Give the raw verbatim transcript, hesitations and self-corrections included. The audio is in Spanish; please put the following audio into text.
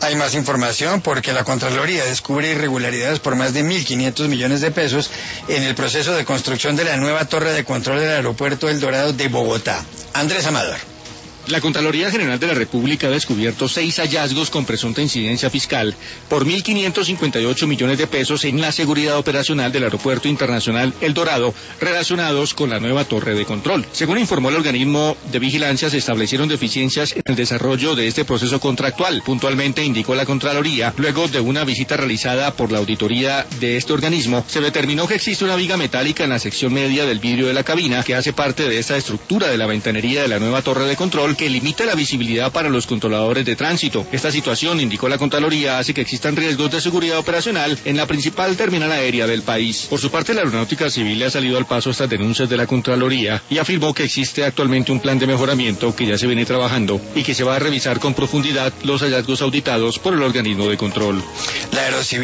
Hay más información porque la Contraloría descubre irregularidades por más de mil quinientos millones de pesos en el proceso de construcción de la nueva torre de control del aeropuerto El Dorado de Bogotá. Andrés Amador. La Contraloría General de la República ha descubierto seis hallazgos con presunta incidencia fiscal por mil quinientos cincuenta y ocho millones de pesos en la seguridad operacional del Aeropuerto Internacional El Dorado, relacionados con la nueva torre de control. Según informó el organismo de vigilancia, se establecieron deficiencias en el desarrollo de este proceso contractual. Puntualmente indicó la Contraloría, luego de una visita realizada por la auditoría de este organismo, se determinó que existe una viga metálica en la sección media del vidrio de la cabina que hace parte de esta estructura de la ventanería de la nueva torre de control, que limita la visibilidad para los controladores de tránsito. Esta situación, indicó la Contraloría, hace que existan riesgos de seguridad operacional en la principal terminal aérea del país. Por su parte, la Aeronáutica Civil le ha salido al paso estas denuncias de la Contraloría y afirmó que existe actualmente un plan de mejoramiento que ya se viene trabajando y que se va a revisar con profundidad los hallazgos auditados por el organismo de control. La Aerocivil